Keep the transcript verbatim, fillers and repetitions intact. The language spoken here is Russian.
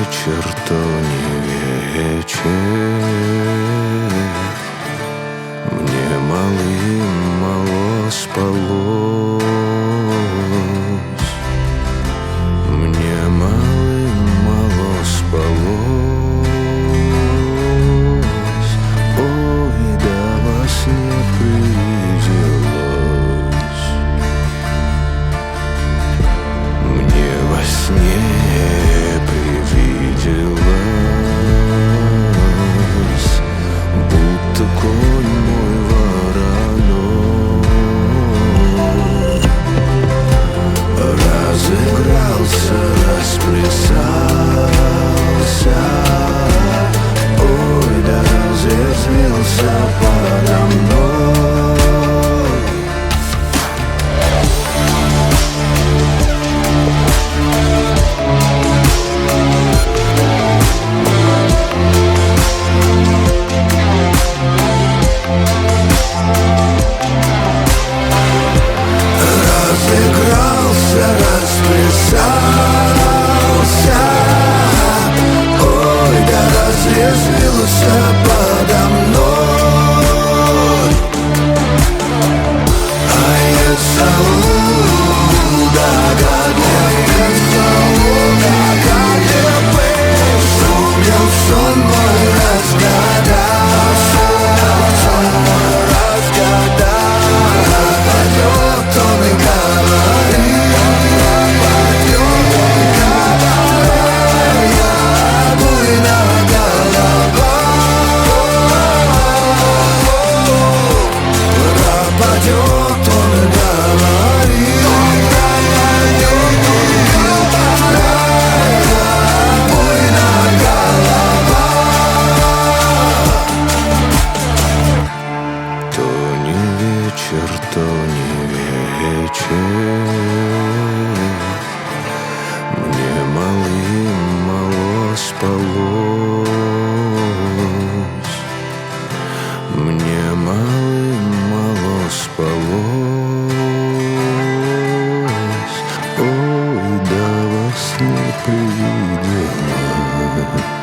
вечер, то не вечер. Мне малым-мало спалось, мне малым-мало спалось. Ой, да во сне привиделось, мне во сне привиделось, будто конь мой вороной разыгрался, расплясался, ой, да разъязвился подо мной. Разыгрался, расплясался, ой, да разъязвился подо мной. А я целую догадливый, сумел сон мой разгадать, сон мой разгадать. Пропадет он и говорит, пропадет он и говорит, буйна голова. Пропадет он и говорит, буйна голова. То не вечер, то не вечер. Мне малым-мало спалось, мне малым-мало спалось. Ой, да во сне привиделось.